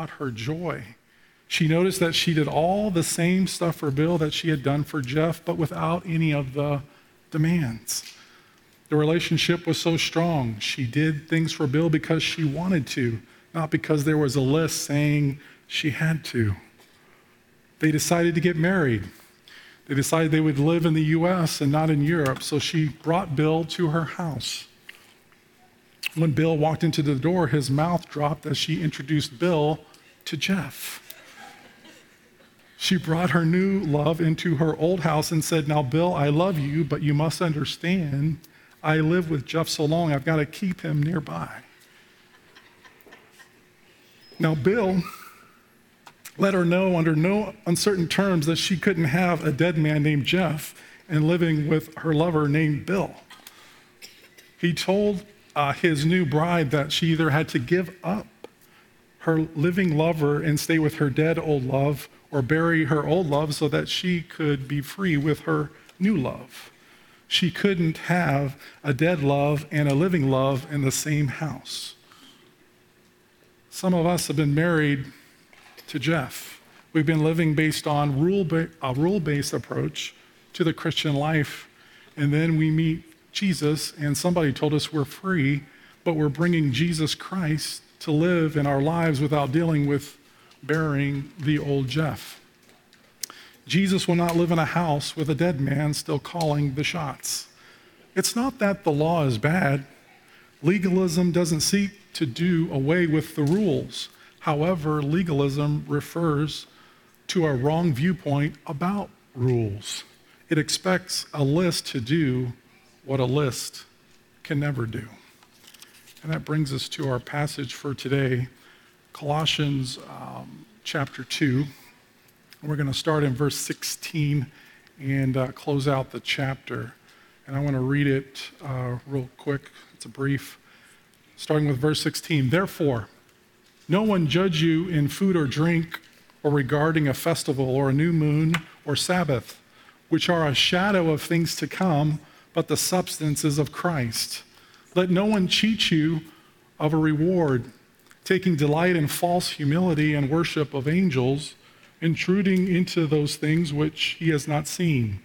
brought her joy. She noticed that she did all the same stuff for Bill that she had done for Jeff, but without any of the demands. The relationship was so strong. She did things for Bill because she wanted to, not because there was a list saying she had to. They decided to get married. They decided they would live in the U.S. and not in Europe, so she brought Bill to her house. When Bill walked into the door, his mouth dropped as she introduced Bill to Jeff. She brought her new love into her old house and said, "Now, Bill, I love you, but you must understand, I live with Jeff so long, I've got to keep him nearby." Now, Bill let her know under no uncertain terms that she couldn't have a dead man named Jeff and living with her lover named Bill. He told his new bride that she either had to give up her living lover and stay with her dead old love, or bury her old love so that she could be free with her new love. She couldn't have a dead love and a living love in the same house. Some of us have been married to Jeff. We've been living based on a rule-based approach to the Christian life, and then we meet Jesus, and somebody told us we're free, but we're bringing Jesus Christ to live in our lives without dealing with burying the old Jeff. Jesus will not live in a house with a dead man still calling the shots. It's not that the law is bad. Legalism doesn't seek to do away with the rules. However, legalism refers to a wrong viewpoint about rules. It expects a list to do what a list can never do. And that brings us to our passage for today, Colossians chapter 2. We're going to start in verse 16 and close out the chapter. And I want to read it real quick. It's a brief, starting with verse 16. "Therefore, no one judge you in food or drink, or regarding a festival or a new moon or Sabbath, which are a shadow of things to come, but the substance is of Christ. Let no one cheat you of a reward, taking delight in false humility and worship of angels, intruding into those things which he has not seen,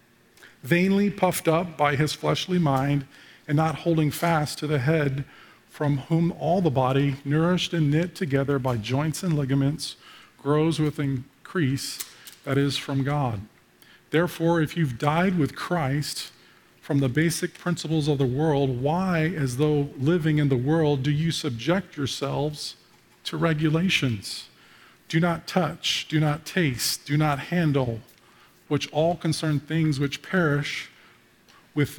vainly puffed up by his fleshly mind, and not holding fast to the head, from whom all the body, nourished and knit together by joints and ligaments, grows with increase that is from God. Therefore, if you've died with Christ from the basic principles of the world, why, as though living in the world, do you subject yourselves to regulations? Do not touch, do not taste, do not handle, which all concern things which perish with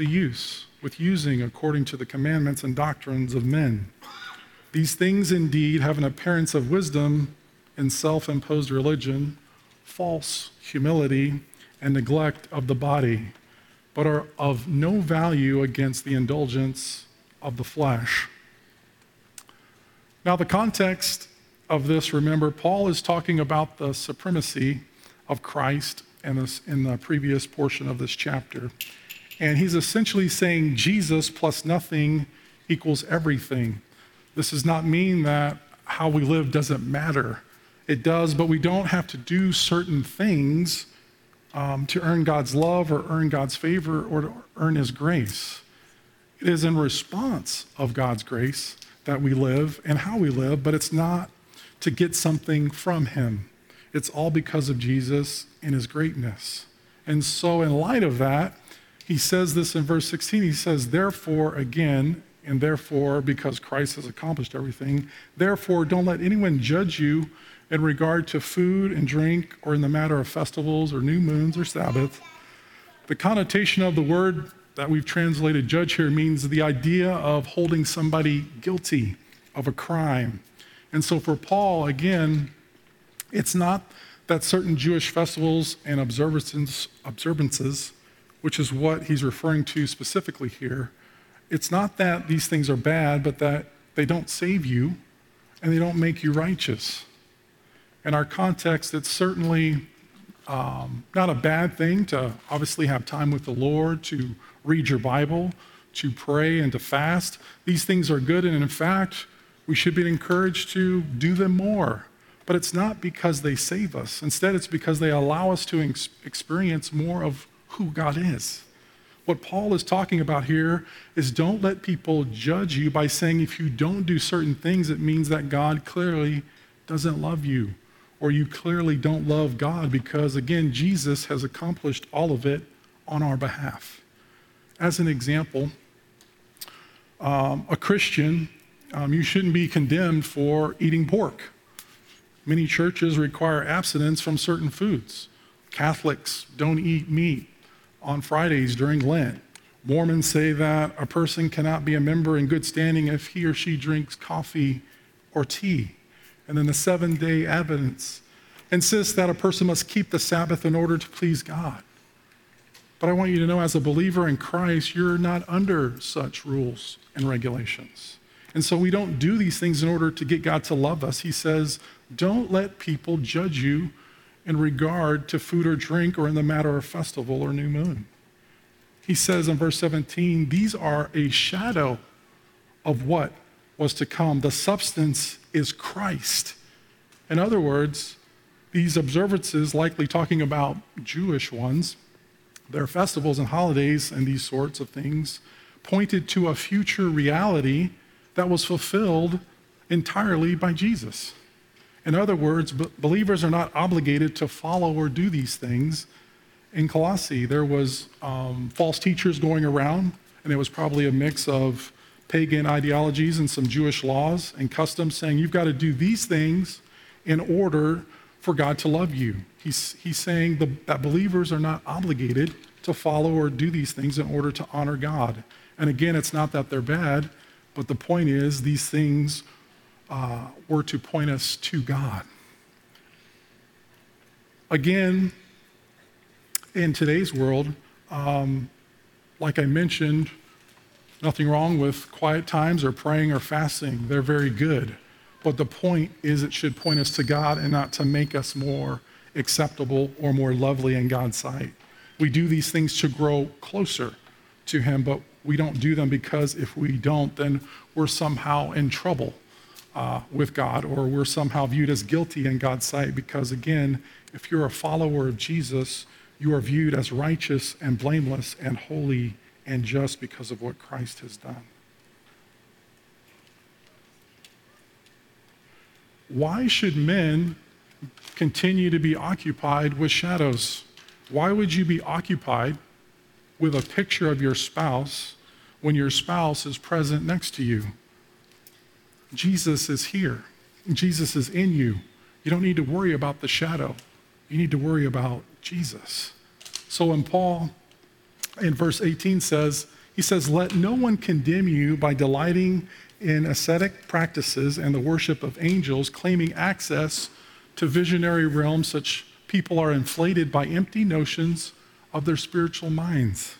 using according to the commandments and doctrines of men. These things indeed have an appearance of wisdom in self-imposed religion, false humility, and neglect of the body, but are of no value against the indulgence of the flesh." Now, the context of this, remember, Paul is talking about the supremacy of Christ in the previous portion of this chapter. And he's essentially saying Jesus plus nothing equals everything. This does not mean that how we live doesn't matter. It does, but we don't have to do certain things to earn God's love or earn God's favor or to earn his grace. It is in response of God's grace that we live and how we live, but it's not to get something from him. It's all because of Jesus and his greatness. And so in light of that, he says this in verse 16. He says, "Therefore," again, and therefore, because Christ has accomplished everything, "therefore, don't let anyone judge you in regard to food and drink, or in the matter of festivals or new moons or Sabbath." The connotation of the word that we've translated judge here means the idea of holding somebody guilty of a crime. And so for Paul, again, it's not that certain Jewish festivals and observances, which is what he's referring to specifically here, it's not that these things are bad, but that they don't save you and they don't make you righteous. In our context, it's certainly not a bad thing to obviously have time with the Lord, to read your Bible, to pray, and to fast. These things are good, and in fact, we should be encouraged to do them more. But it's not because they save us. Instead, it's because they allow us to experience more of who God is. What Paul is talking about here is don't let people judge you by saying if you don't do certain things, it means that God clearly doesn't love you, or you clearly don't love God, because again, Jesus has accomplished all of it on our behalf. As an example, a Christian, you shouldn't be condemned for eating pork. Many churches require abstinence from certain foods. Catholics don't eat meat on Fridays during Lent. Mormons say that a person cannot be a member in good standing if he or she drinks coffee or tea. And then the Seventh-day Adventists insist that a person must keep the Sabbath in order to please God. But I want you to know, as a believer in Christ, you're not under such rules and regulations. And so we don't do these things in order to get God to love us. He says, don't let people judge you in regard to food or drink or in the matter of festival or new moon. He says in verse 17, these are a shadow of what was to come. The substance is Christ. In other words, these observances, likely talking about Jewish ones, their festivals and holidays and these sorts of things, pointed to a future reality that was fulfilled entirely by Jesus. In other words, believers are not obligated to follow or do these things. In Colossae, there was false teachers going around, and it was probably a mix of pagan ideologies and some Jewish laws and customs saying you've got to do these things in order for God to love you. He's saying that believers are not obligated to follow or do these things in order to honor God. And again, it's not that they're bad, but the point is these things were to point us to God. Again, in today's world, like I mentioned, nothing wrong with quiet times or praying or fasting. They're very good. But the point is it should point us to God and not to make us more acceptable or more lovely in God's sight. We do these things to grow closer to Him, but we don't do them because if we don't, then we're somehow in trouble with God, or we're somehow viewed as guilty in God's sight, because again, if you're a follower of Jesus, you are viewed as righteous and blameless and holy and just because of what Christ has done. Why should men continue to be occupied with shadows? Why would you be occupied with a picture of your spouse when your spouse is present next to you? Jesus is here. Jesus is in you. You don't need to worry about the shadow. You need to worry about Jesus. So when Paul in verse 18 says, he says, let no one condemn you by delighting in ascetic practices and the worship of angels, claiming access to visionary realms. Such people are inflated by empty notions of their spiritual minds.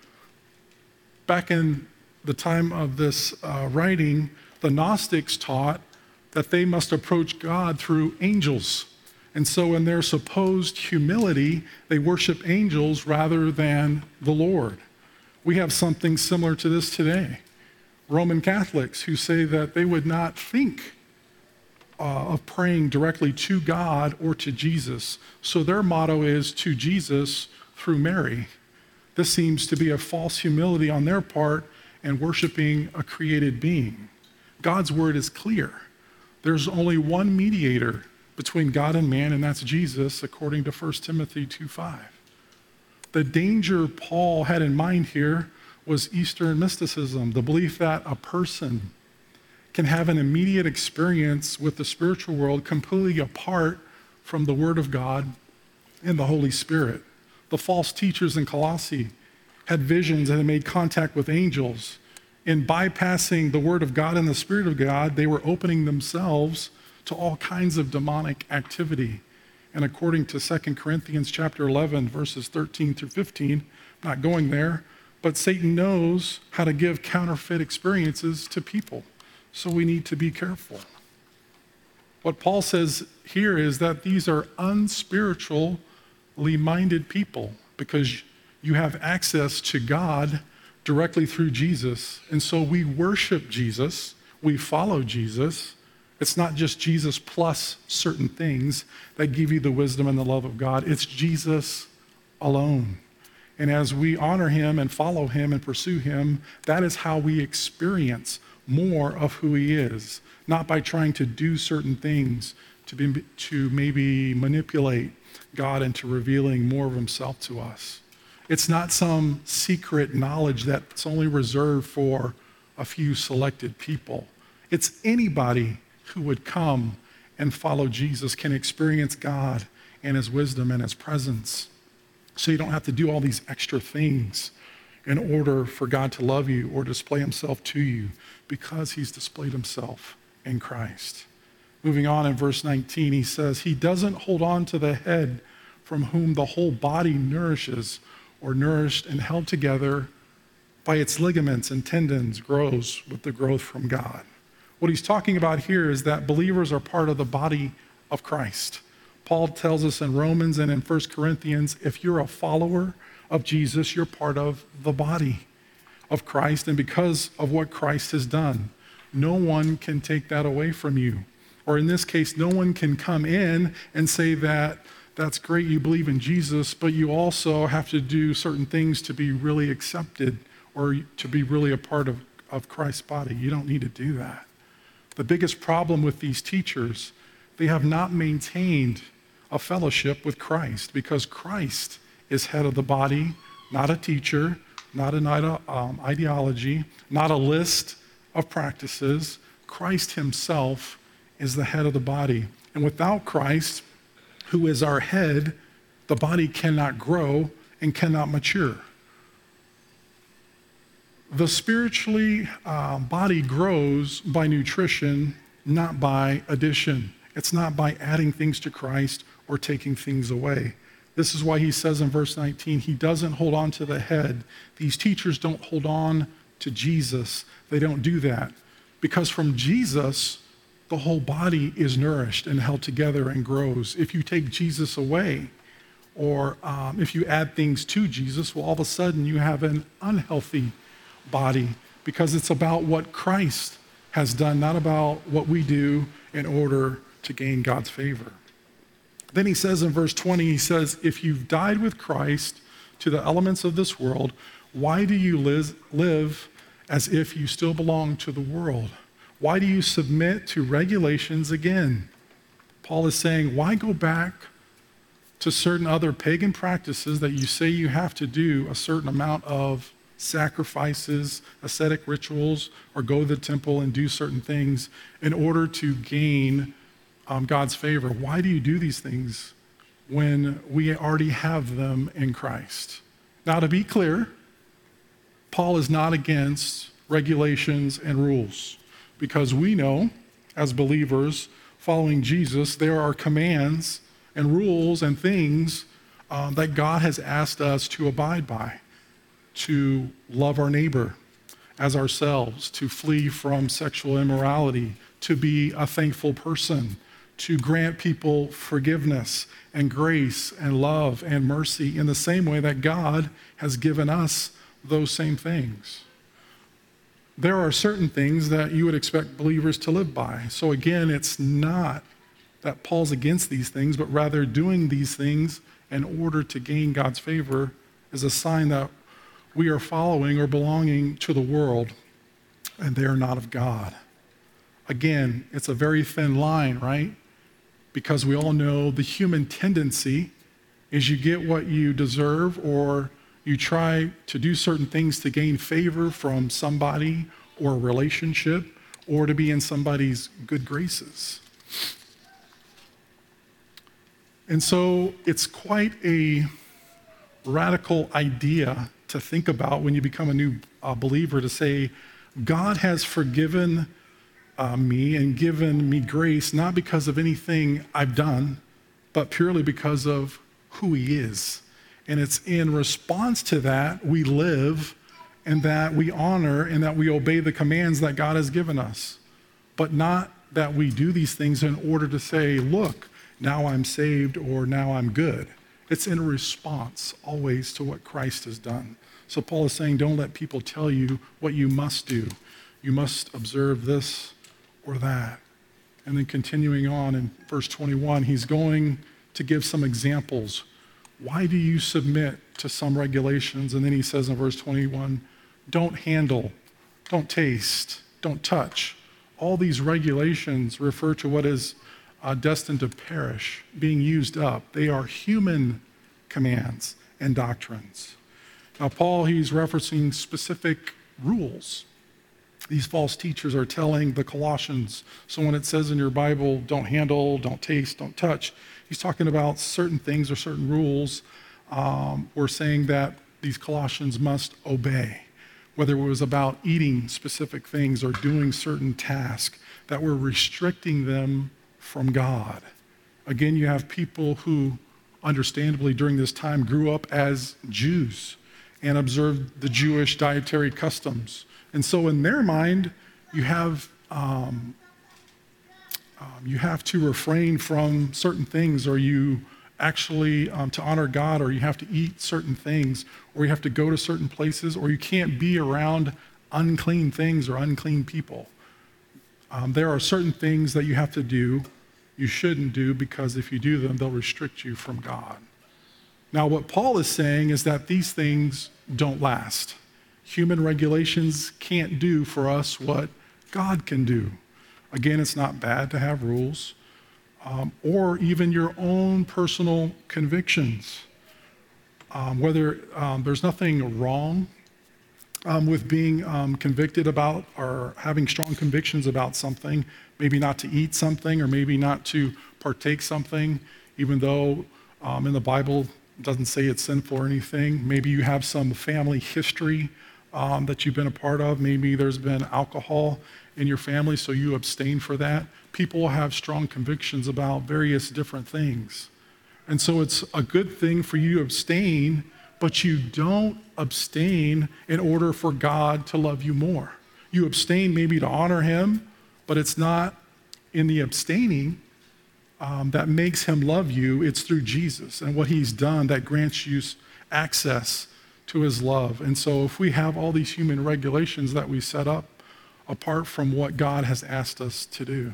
Back in the time of this writing, the Gnostics taught that they must approach God through angels. And so in their supposed humility, they worship angels rather than the Lord. We have something similar to this today. Roman Catholics who say that they would not think of praying directly to God or to Jesus. So their motto is to Jesus through Mary. This seems to be a false humility on their part and worshiping a created being. God's word is clear. There's only one mediator between God and man, and that's Jesus, according to 1 Timothy 2:5. The danger Paul had in mind here was Eastern mysticism, the belief that a person can have an immediate experience with the spiritual world completely apart from the Word of God and the Holy Spirit. The false teachers in Colossae had visions and had made contact with angels. In bypassing the Word of God and the Spirit of God, they were opening themselves to all kinds of demonic activity. And according to 2 Corinthians chapter 11, verses 13 through 15, I'm not going there, but Satan knows how to give counterfeit experiences to people. So we need to be careful. What Paul says here is that these are unspiritually minded people because you have access to God directly through Jesus. And so we worship Jesus, we follow Jesus, It's not just Jesus plus certain things that give you the wisdom and the love of God. It's Jesus alone. And as we honor him and follow him and pursue him, that is how we experience more of who he is, not by trying to do certain things to maybe manipulate God into revealing more of himself to us. It's not some secret knowledge that's only reserved for a few selected people. It's anybody who would come and follow Jesus can experience God and his wisdom and his presence. So you don't have to do all these extra things in order for God to love you or display himself to you, because he's displayed himself in Christ. Moving on in verse 19, he says, he doesn't hold on to the head, from whom the whole body nourishes, or nourished and held together by its ligaments and tendons, grows with the growth from God. What he's talking about here is that believers are part of the body of Christ. Paul tells us in Romans and in 1 Corinthians, if you're a follower of Jesus, you're part of the body of Christ. And because of what Christ has done, no one can take that away from you. Or in this case, no one can come in and say that that's great, you believe in Jesus, but you also have to do certain things to be really accepted or to be really a part of Christ's body. You don't need to do that. The biggest problem with these teachers, they have not maintained a fellowship with Christ, because Christ is head of the body, not a teacher, not an ideology, not a list of practices. Christ himself is the head of the body. And without Christ, who is our head, the body cannot grow and cannot mature. The spiritually body grows by nutrition, not by addition. It's not by adding things to Christ or taking things away. This is why he says in verse 19, he doesn't hold on to the head. These teachers don't hold on to Jesus. They don't do that. Because from Jesus, the whole body is nourished and held together and grows. If you take Jesus away, or if you add things to Jesus, well, all of a sudden you have an unhealthy body, because it's about what Christ has done, not about what we do in order to gain God's favor. Then he says in verse 20, he says, if you've died with Christ to the elements of this world, why do you live as if you still belong to the world? Why do you submit to regulations again? Paul is saying, why go back to certain other pagan practices that you say you have to do a certain amount of sacrifices, ascetic rituals, or go to the temple and do certain things in order to gain God's favor? Why do you do these things when we already have them in Christ? Now, to be clear, Paul is not against regulations and rules, because we know, as believers following Jesus, there are commands and rules and things that God has asked us to abide by, to love our neighbor as ourselves, to flee from sexual immorality, to be a thankful person, to grant people forgiveness and grace and love and mercy in the same way that God has given us those same things. There are certain things that you would expect believers to live by. So again, it's not that Paul's against these things, but rather doing these things in order to gain God's favor is a sign that we are following or belonging to the world, and they are not of God. Again, it's a very thin line, right? Because we all know the human tendency is you get what you deserve, or you try to do certain things to gain favor from somebody or a relationship, or to be in somebody's good graces. And so it's quite a radical idea to think about when you become a new believer, to say, God has forgiven me and given me grace, not because of anything I've done, but purely because of who he is. And it's in response to that we live, and that we honor, and that we obey the commands that God has given us. But not that we do these things in order to say, look, now I'm saved, or now I'm good. It's in response always to what Christ has done. So Paul is saying, don't let people tell you what you must do. You must observe this or that. And then continuing on in verse 21, he's going to give some examples. Why do you submit to some regulations? And then he says in verse 21, don't handle, don't taste, don't touch. All these regulations refer to what is destined to perish, being used up. They are human commands and doctrines. Now, Paul, he's referencing specific rules. These false teachers are telling the Colossians. So when it says in your Bible, don't handle, don't taste, don't touch, he's talking about certain things or certain rules. We're saying that these Colossians must obey, whether it was about eating specific things or doing certain tasks that were restricting them from God. Again, you have people who understandably during this time grew up as Jews and observed the Jewish dietary customs. And so in their mind, you have to refrain from certain things, or you actually, to honor God, or you have to eat certain things, or you have to go to certain places, or you can't be around unclean things or unclean people. There are certain things that you have to do, you shouldn't do, because if you do them, they'll restrict you from God. Now, what Paul is saying is that these things don't last. Human regulations can't do for us what God can do. Again, it's not bad to have rules, or even your own personal convictions. There's nothing wrong with being convicted about or having strong convictions about something, maybe not to eat something or maybe not to partake something, even though in the Bible it doesn't say it's sinful or anything. Maybe you have some family history that you've been a part of. Maybe there's been alcohol in your family, so you abstain for that. People will have strong convictions about various different things. And so it's a good thing for you to abstain, but you don't abstain in order for God to love you more. You abstain maybe to honor him, but it's not in the abstaining that makes him love you. It's through Jesus and what he's done that grants you access to his love. And so if we have all these human regulations that we set up apart from what God has asked us to do,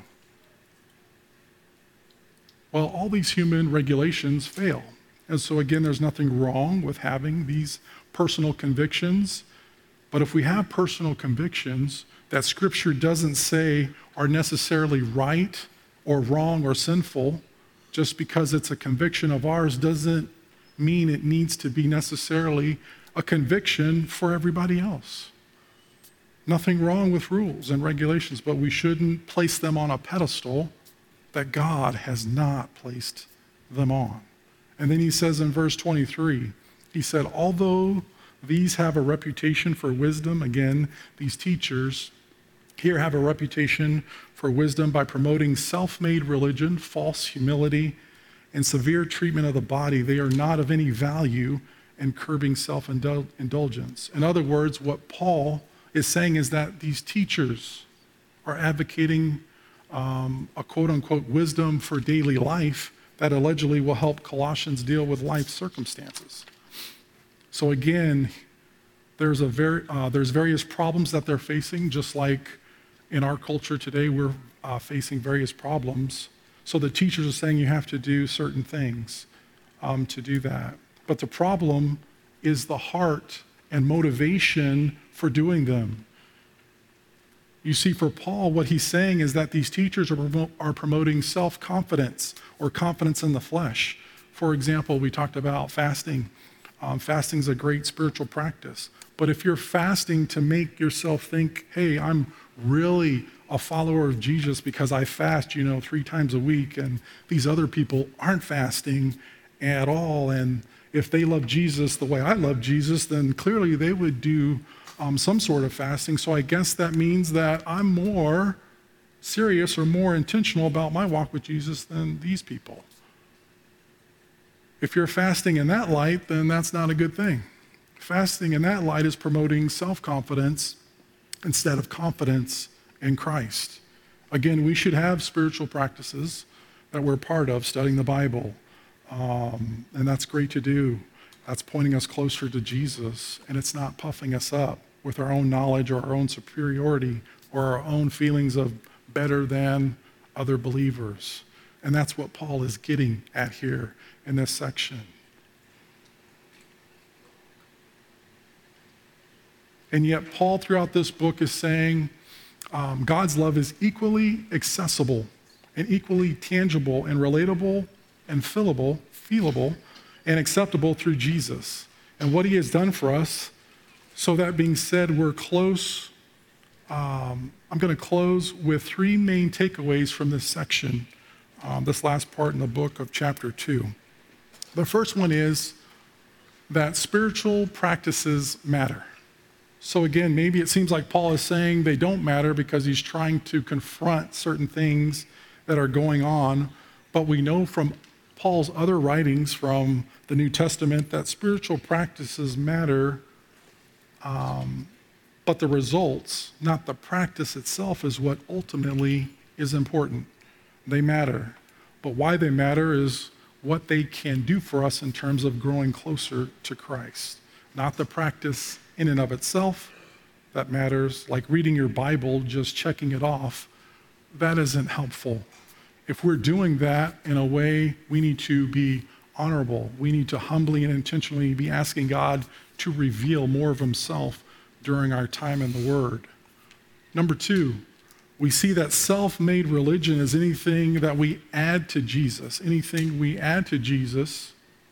well, all these human regulations fail. And so again, there's nothing wrong with having these personal convictions. But if we have personal convictions that Scripture doesn't say are necessarily right or wrong or sinful, just because it's a conviction of ours doesn't mean it needs to be necessarily a conviction for everybody else. Nothing wrong with rules and regulations, but we shouldn't place them on a pedestal that God has not placed them on. And then he says in verse 23, he said, although these have a reputation for wisdom, again, these teachers here have a reputation for wisdom by promoting self-made religion, false humility, and severe treatment of the body, they are not of any value in curbing self-indulgence. In other words, what Paul is saying is that these teachers are advocating a quote-unquote wisdom for daily life that allegedly will help Colossians deal with life circumstances. So again, there's various problems that they're facing, just like in our culture today, we're facing various problems. So the teachers are saying you have to do certain things to do that. But the problem is the heart and motivation for doing them. You see, for Paul, what he's saying is that these teachers are promoting self-confidence or confidence in the flesh. For example, we talked about fasting. Fasting is a great spiritual practice. But if you're fasting to make yourself think, hey, I'm really a follower of Jesus because I fast, 3 times a week, and these other people aren't fasting at all, and if they love Jesus the way I love Jesus, then clearly they would do some sort of fasting. So I guess that means that I'm more serious or more intentional about my walk with Jesus than these people. If you're fasting in that light, then that's not a good thing. Fasting in that light is promoting self-confidence instead of confidence in Christ. Again, we should have spiritual practices that we're part of, studying the Bible, and that's great to do. That's pointing us closer to Jesus, and it's not puffing us up with our own knowledge or our own superiority or our own feelings of better than other believers. And that's what Paul is getting at here in this section. And yet Paul throughout this book is saying God's love is equally accessible and equally tangible and relatable and feelable and acceptable through Jesus and what he has done for us. So that being said, we're close. I'm going to close with three main takeaways from this section, this last part in the book of chapter 2. The first one is that spiritual practices matter. So again, maybe it seems like Paul is saying they don't matter because he's trying to confront certain things that are going on, but we know from Paul's other writings from the New Testament that spiritual practices matter, but the results, not the practice itself, is what ultimately is important. They matter, but why they matter is what they can do for us in terms of growing closer to Christ, not the practice in and of itself that matters, like reading your Bible, just checking it off. That isn't helpful. If we're doing that in a way, we need to be honorable. We need to humbly and intentionally be asking God to reveal more of himself during our time in the Word. Number two, we see that self-made religion is anything that we add to Jesus. Anything we add to Jesus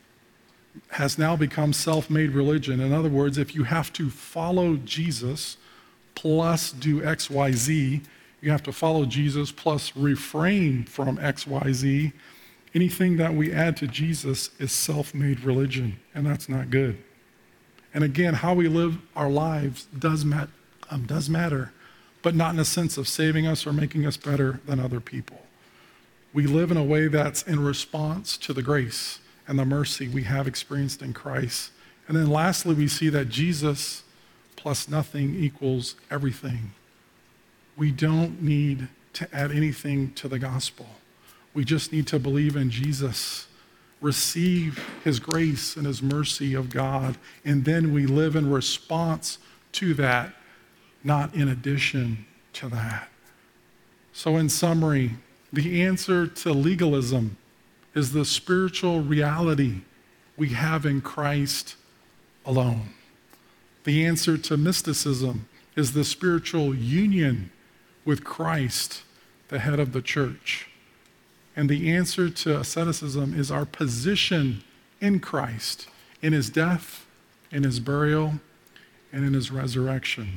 has now become self-made religion. In other words, if you have to follow Jesus plus do X, Y, Z, you have to follow Jesus plus refrain from X, Y, Z. Anything that we add to Jesus is self-made religion, and that's not good. And again, how we live our lives does matter, but not in a sense of saving us or making us better than other people. We live in a way that's in response to the grace and the mercy we have experienced in Christ. And then lastly, we see that Jesus plus nothing equals everything. We don't need to add anything to the gospel. We just need to believe in Jesus, receive his grace and his mercy of God, and then we live in response to that, not in addition to that. So in summary, the answer to legalism is the spiritual reality we have in Christ alone. The answer to mysticism is the spiritual union with Christ, the head of the church. And the answer to asceticism is our position in Christ, in his death, in his burial, and in his resurrection.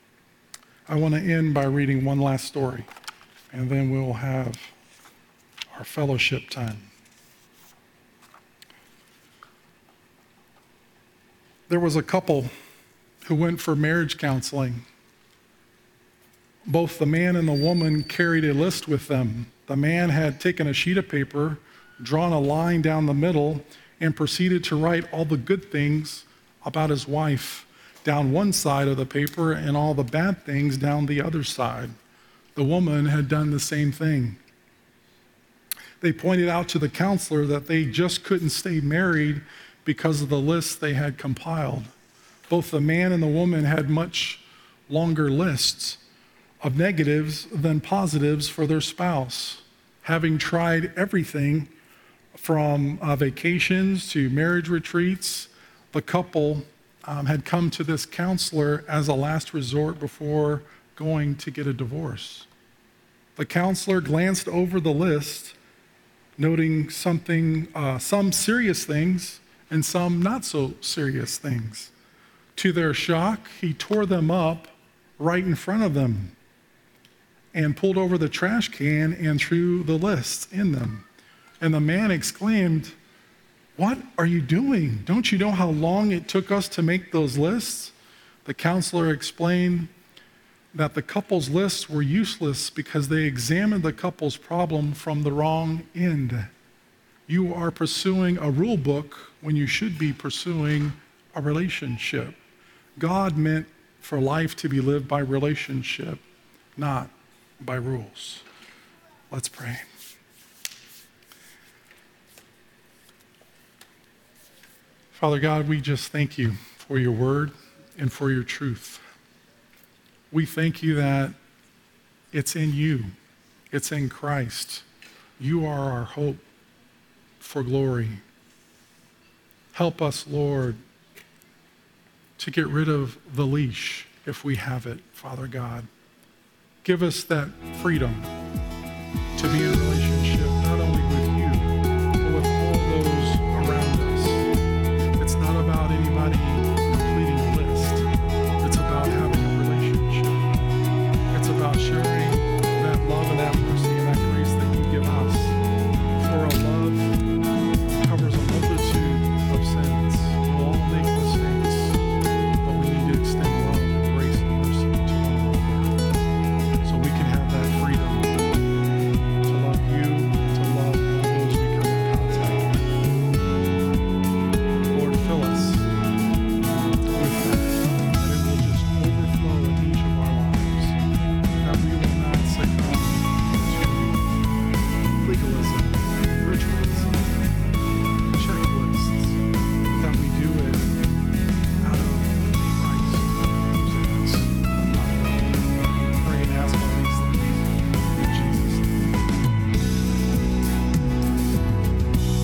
I want to end by reading one last story, and then we'll have our fellowship time. There was a couple who went for marriage counseling. Both the man and the woman carried a list with them. The man had taken a sheet of paper, drawn a line down the middle, and proceeded to write all the good things about his wife down one side of the paper and all the bad things down the other side. The woman had done the same thing. They pointed out to the counselor that they just couldn't stay married because of the list they had compiled. Both the man and the woman had much longer lists of negatives than positives for their spouse. Having tried everything from vacations to marriage retreats, the couple had come to this counselor as a last resort before going to get a divorce. The counselor glanced over the list, noting some serious things and some not so serious things. To their shock, he tore them up right in front of them and pulled over the trash can and threw the lists in them. And the man exclaimed, "What are you doing? Don't you know how long it took us to make those lists?" The counselor explained that the couple's lists were useless because they examined the couple's problem from the wrong end. You are pursuing a rule book when you should be pursuing a relationship. God meant for life to be lived by relationship, not by rules. Let's pray. Father God, we just thank you for your word and for your truth. We thank you that it's in you It's in Christ. You are our hope for glory. Help us, Lord, to get rid of the leash if we have it, Father God. Give us that freedom to be in relationship